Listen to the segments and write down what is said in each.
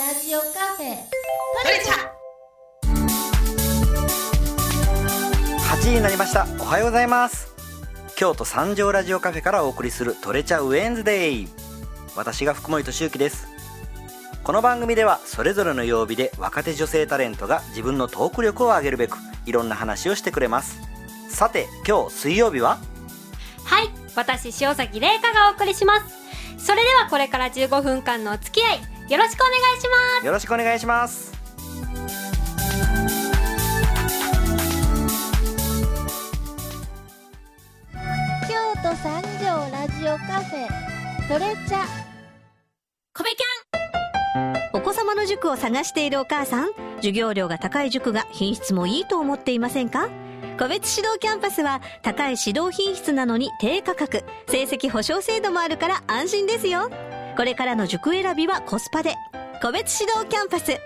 ジオカフェトレチャ 8時になりました。おはようございます。京都三条ラジオカフェからお送りするトレチャウェンズデイ。私が福森俊之です。この番組ではそれぞれの曜日で若手女性タレントが自分のトーク力を上げるべくいろんな話をしてくれます。さて今日水曜日は、 はい、私塩崎玲香がお送りします。それではこれから15分間のお付き合いよろしくお願いします。 よろしくお願いします。 京都三条ラジオカフェトレチャ。 コベキお子様の塾を探しているお母さん、授業料が高い塾が品質もいいと思っていませんか？個別指導キャンパスは高い指導品質なのに低価格、成績保証制度もあるから安心ですよ。これからの塾選びはコスパで個別指導キャンパス。 京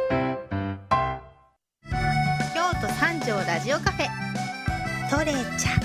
都三条ラジオカフェトレチャ。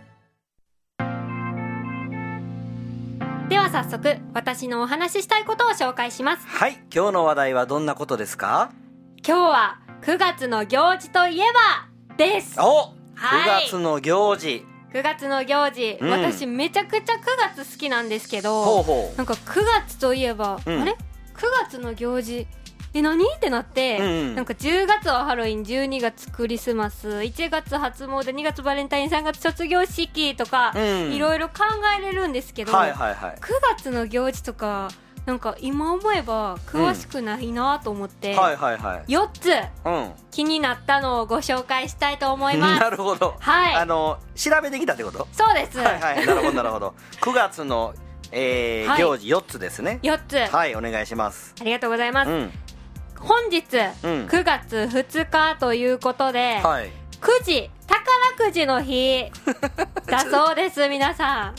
では早速私のお話ししたいことを紹介します。 はい、今日の話題はどんなことですか？ 今日は9月の行事といえばです。 お、 はい、 9月の行事。 9月の行事、私めちゃくちゃ9月好きなんですけど、 ほうほう。 なんか9月といえば、あれ9月の行事何ってなって、なんか10月はハロウィン、12月クリスマス、1月初詣、2月バレンタイン、3月卒業式とか、いろいろ考えれるんですけど、 はいはいはい、 9月の行事とかなんか今思えば詳しくないなと思って、 はいはいはい、 4つ、気になったのをご紹介したいと思います。 なるほど、 はい、 調べてきたってこと？ そうです。 はいはい、なるほどなるほど。9月の、行事4つですね。 4つ、 はい、お願いします。 ありがとうございます。本日、9月2日ということで、くじ、宝くじの日だそうです。皆さん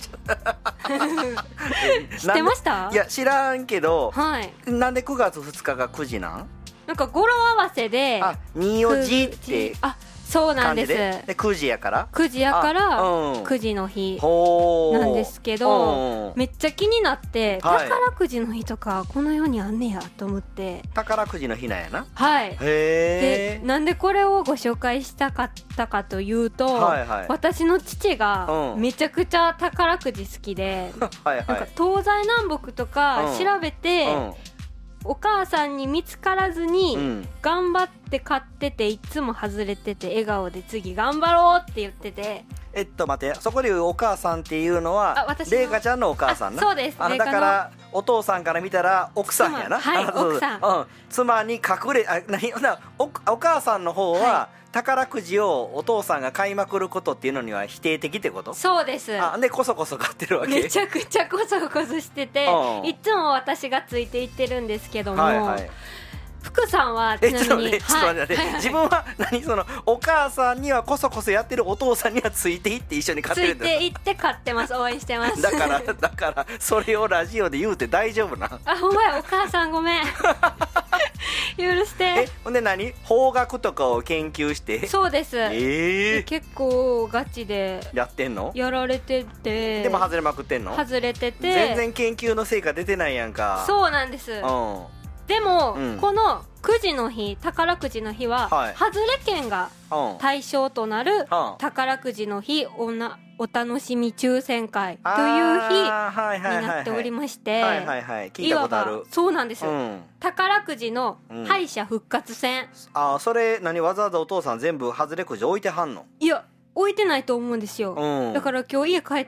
知ってました？ いや知らんけど、なんで9月2日が9時なん？ なんか語呂合わせで二おじってそうなんです。 で9時やから 9時の日なんですけど、めっちゃ気になって、宝くじの日とかこの世にあんねやと思って。 宝くじの日なんやな。 はい。 へで、なんでこれをご紹介したかったかというと、私の父がめちゃくちゃ宝くじ好きで、なんか東西南北とか調べて、お母さんに見つからずに頑張って買ってて、いつも外れてて、笑顔で次頑張ろうって言ってて。 待って、そこで言うお母さんっていうのは玲香ちゃんのお母さんな。 そうです。 だからお父さんから見たら奥さんやな。 はい、奥さん、 妻に隠れ、お母さんの方は、宝くじをお父さんが買いまくることっていうのには否定的ってこと？そうです。でこそこそ買ってるわけ？ めちゃくちゃこそこそしてて、いつも私がついていってるんですけども、福さんはちなみに自分はそのお母さんにはこそこそやってるお父さんにはついていって一緒に買ってるんだよ。 ついていって買ってます。応援してます。 だからそれをラジオで言うて大丈夫な？ ほんまや、お母さんごめん許して。 ほんで法学とかを研究して？ そうです。結構ガチでやってんの？やられてて。 でも外れまくってんの？外れてて全然研究の成果出てないやんか。 そうなんです。でも、このくじの日、宝くじの日は、外れ券が対象となる宝くじの日お楽しみ抽選会という日になっておりまして、 聞いたことある。 そうなんです、宝くじの敗者復活戦。 それわざわざお父さん全部外れくじ置いてはんの？いや、置いてないと思うんですよ。だから今日家帰って、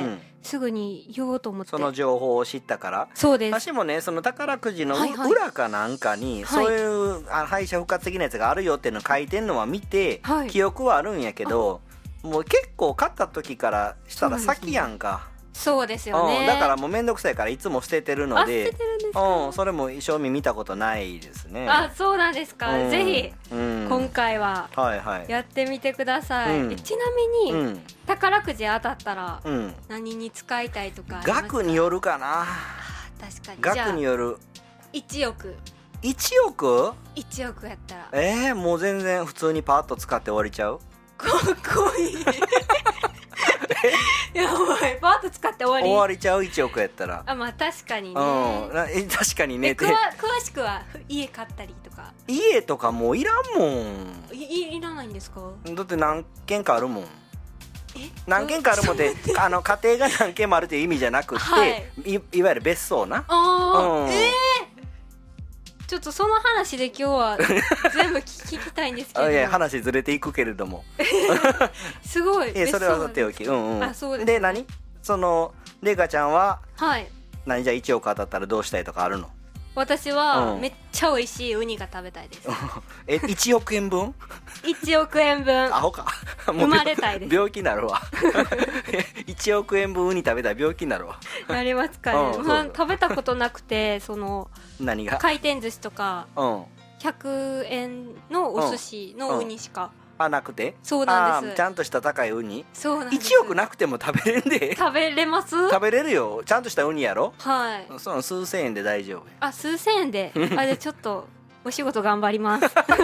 すぐに言おうと思って。 その情報を知ったから。 そうです。 私もね、その宝くじの裏かなんかに、そういう敗者復活的なやつがあるよっていうの書いてんのは見て、記憶はあるんやけど、もう結構買った時からしたら先やんか。 そうですよね。 だからもうめんどくさいからいつも捨ててるので。 捨ててるんですか？ それも正味見たことないですね。 そうなんですか。ぜひ今回はやってみてください。ちなみに宝くじ当たったら何に使いたいとかありますか？ 額によるかな。 確かに。 額による。 1億。 1億 ？1億やったら。 もう全然普通にパーッと使って終わりちゃう？ かっこいいいやお前バーッと使って終わりちゃう1億やったら。 まあ確かにね、 確かにね。 詳しくは家買ったりとか。 家とかもういらんもん。 いらないんですか？ だって何軒かあるもん。何軒かあるもんで家庭が何軒もあるという意味じゃなくて、いわゆる別荘な。 ちょっとその話で今日は全部聞きたいんですけど。 いや話ずれていくけれどもすごい。 それはさておき。 そうです。 で何そのレイカちゃんははい何じゃ1億当たったらどうしたいとかあるの？ 私はめっちゃ美味しいウニが食べたいです。 1億円分 ？1億円分アホか生まれたいです。 病気になるわ1億円分ウニ食べたら病気になるわ。 なりますかね。食べたことなくて、その何が回転寿司とか100円のお寿司のウニしかなくて。 そうなんです。 ちゃんとした高いウニ。 そうなんです。 1億なくても食べれんで。 食べれます？ 食べれるよ。ちゃんとしたウニやろ。 はい。 その数千円で大丈夫。 数千円で。でちょっとお仕事頑張ります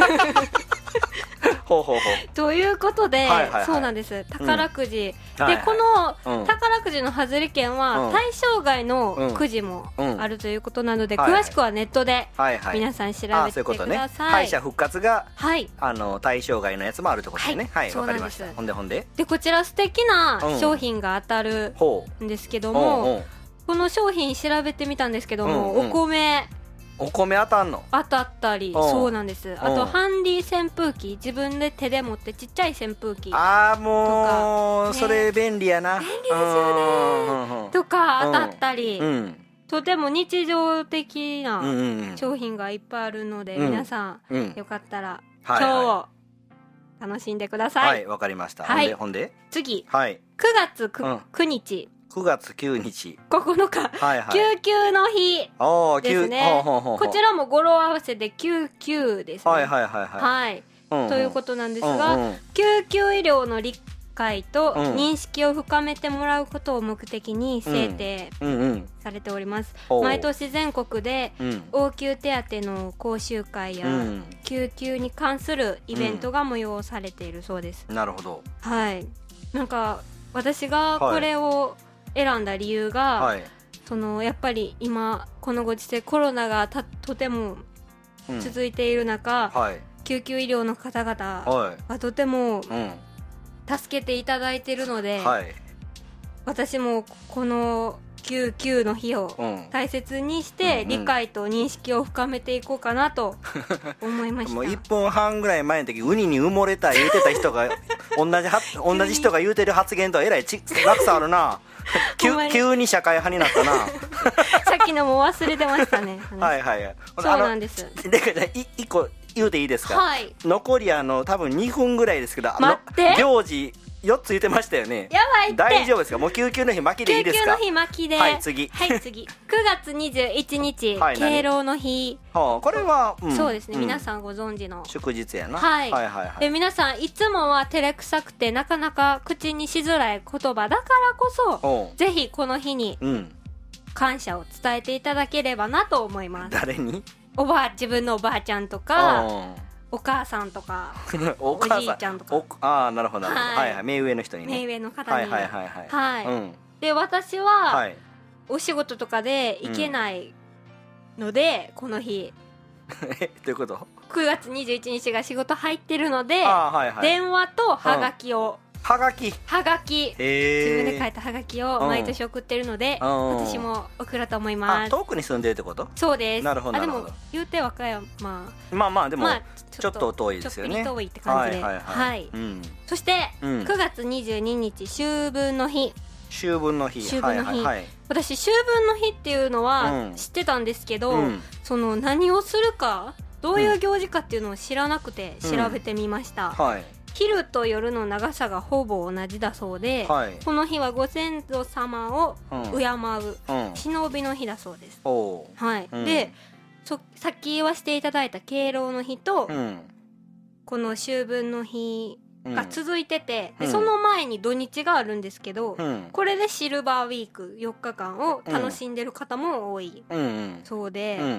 ほうほうほう。 ということで、そうなんです。宝くじ、でこの宝くじの外れ券は対象外のくじもあるということなので、詳しくはネットで皆さん調べてください。 敗者復活が対象外のやつもあるってことですね。はい、わかりました。ほんでこちら素敵な商品が当たるんですけども、この商品調べてみたんですけども、お米当たんの？ 当たったり、そうなんです。あとハンディ扇風機、自分で手で持ってちっちゃい扇風機とか、 もうそれ便利やな。 便利ですよね。とか当たったり、とても日常的な商品がいっぱいあるので、皆さんよかったら今日を楽しんでください。 はい、わかりました。ほんで次、9月9日 9月9日 9日、救急の日ですね。こちらも語呂合わせで救急ですね。ということなんですが、救急医療の理解と認識を深めてもらうことを目的に制定されております。毎年全国で応急手当の講習会や救急に関するイベントが催されているそうです。 なるほど。 はい。なんか私がこれを選んだ理由が、やっぱり今このご時世コロナがとても続いている中、救急医療の方々がとても助けていただいているので、私もこの救急の日を大切にして理解と認識を深めていこうかなと思いました。 もう1分半ぐらい前の時ウニに埋もれた言うてた人が同じ人が言うてる発言とはえらい落差あるな急に社会派になったなさっきのも忘れてましたねそうなんです。 で1個言うていいですか？残り多分2分ぐらいですけど、 待って行事4つ言ってましたよね。 やばいって。 大丈夫ですか？もう救急の日巻きでいいですか？ 救急の日巻きで。 次 9月21日敬老の日。 これはそうですね、皆さんご存知の祝日やな。 で皆さんいつもは照れくさくてなかなか口にしづらい言葉だからこそ、ぜひこの日に感謝を伝えていただければなと思います。 誰に？ 自分のおばあちゃんとかお母さんとかおじいちゃんとか。 なるほど目上の人にね。 目上の方に。で私はお仕事とかで行けないので、この日どういうこと？ 9月21日が仕事入ってるので、電話とハガキをはがき、 自分で書いたはがきを毎年送ってるので、私も送ろうと思います。 遠くに住んでるってこと？ そうです。 なるほど。 でも言うて和歌山でもちょっと遠いですよね。 ちょっと遠いって感じで。そして9月22日秋分の日。 秋分の日。 私秋分の日っていうのは知ってたんですけど、その何をするか、どういう行事かっていうのを知らなくて調べてみました。昼と夜の長さがほぼ同じだそうで、この日はご先祖様を敬う忍びの日だそうです。で、さっき言わせていただいた敬老の日と、この秋分の日が続いてて、でその前に土日があるんですけど、これでシルバーウィーク4日間を楽しんでる方も多いそうで、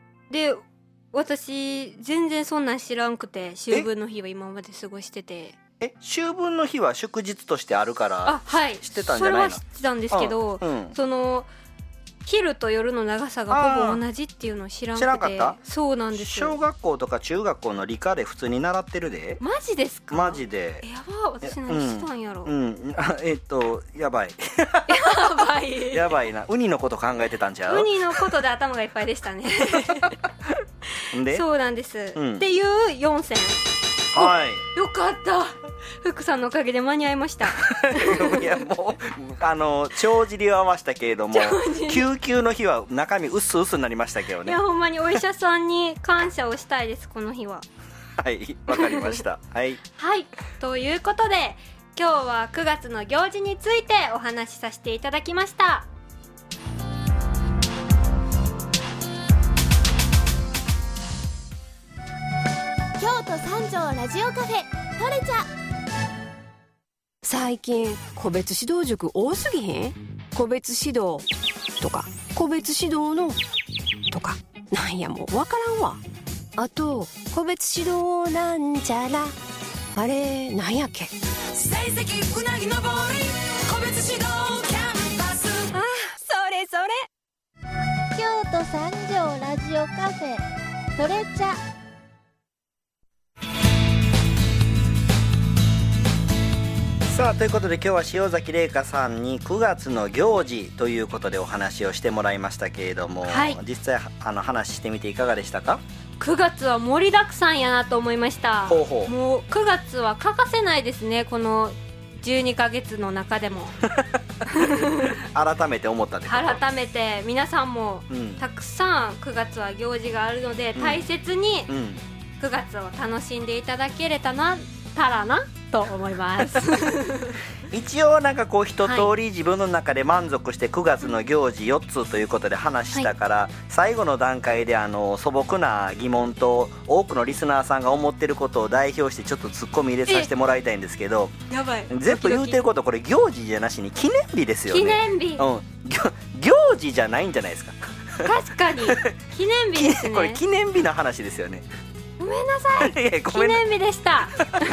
私全然そんなん知らんくて秋分の日は今まで過ごしてて。 秋分の日は祝日としてあるから知ってたんじゃないの？ それは知ってたんですけど、その昼と夜の長さがほぼ同じっていうのを知らんくて。知らんかった？そうなんです。 小学校とか中学校の理科で普通に習ってるで。 マジですか？ マジで。 やば、私何したんやろ。 やばいやばいやばいな。ウニのこと考えてたんちゃう？ ウニのことで頭がいっぱいでしたねでそうなんです、っていう4選。 はい、 よかった。福さんのおかげで間に合いましたいやもう帳尻を合わしたけれども救急の日は中身うっすうすになりましたけどね。 いやほんまにお医者さんに感謝をしたいです、この日は。 はいわかりましたはい、 はい、ということで今日は9月の行事についてお話しさせていただきました。 京都三条ラジオカフェトレチャ。 最近個別指導塾多すぎへん？個別指導とか個別指導のとかなんやもうわからんわ。あと個別指導なんちゃらあれなんやっけ？成績うなぎのぼり個別指導キャンパス。あ、それそれ。 京都三条ラジオカフェトレチャ。 さあということで今日は塩崎玲香さんに9月の行事ということでお話をしてもらいましたけれども、はい、実際話してみていかがでしたか ？9月は盛りだくさんやなと思いました。 ほうほう。 もう9月は欠かせないですね、この12ヶ月の中でも改めて思ったってこと？ 改めて皆さんもたくさん9月は行事があるので、大切に9月を楽しんでいただけれたらなと思います一応なんかこう一通り自分の中で満足して9月の行事4つということで話したから、はい、最後の段階で素朴な疑問と多くのリスナーさんが思ってることを代表してちょっとツッコミ入れさせてもらいたいんですけど、 やばい、 全部言うてることこれ行事じゃなしに記念日ですよね。 記念日、 行事じゃないんじゃないですか。 確かに記念日ですねこれ記念日の話ですよね。 ごめんなさい記念日でした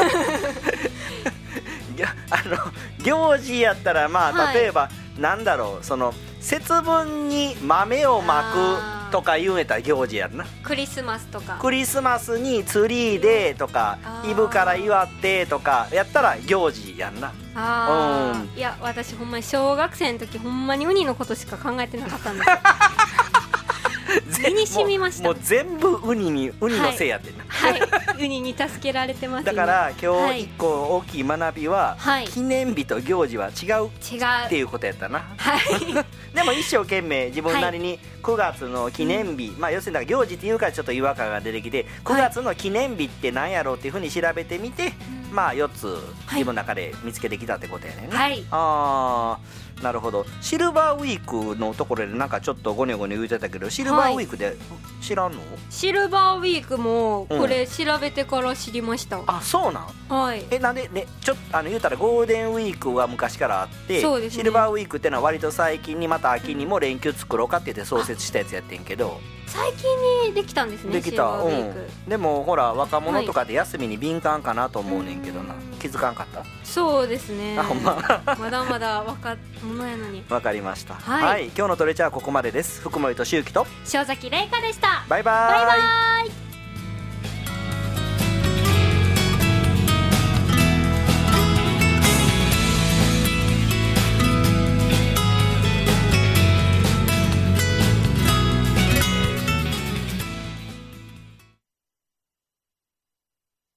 行事やったらまあ例えば、なんだろう、その節分に豆をまくとか言うんやったら行事やんな。 クリスマスとかクリスマスにツリーでとかイブから祝ってとかやったら行事やんな。 いや私ほんまに小学生の時ほんまにウニのことしか考えてなかったんです身に染みました。 もう全部ウニのせいやってんな。 はい、ウニに助けられてます。 だから今日一個大きい学びは、記念日と行事は違うっていうことやったな。 はいでも一生懸命自分なりに9月の記念日、要するに行事っていうからちょっと違和感が出てきて、9月の記念日って何やろうっていうふうに調べてみて、4つ自分の中で見つけてきたってことやねんね。 はい、 なるほど。シルバーウィークのところでなんかちょっとゴニョゴニョ言ってたけど、シルバーウィークで知らんの？ シルバーウィークもこれ調べてから知りました。 あ、そうなん？ はい。 なんでね、ちょっと言うたらゴールデンウィークは昔からあって、 そうですね、 シルバーウィークってのは割と最近にまた秋にも連休作ろうかって言って創設したやつやってんけど、 最近にできたんですね。 できた。 シルバーウィーク、 でもほら若者とかで休みに敏感かなと思うねんけどな、気づかんかった？ そうですね。 ほんままだまだ若者やのに。 わかりました。はい、今日のトレチャーはここまでです。福森としゅうきと塩崎玲香でした。 バイバイ。 バイバイ。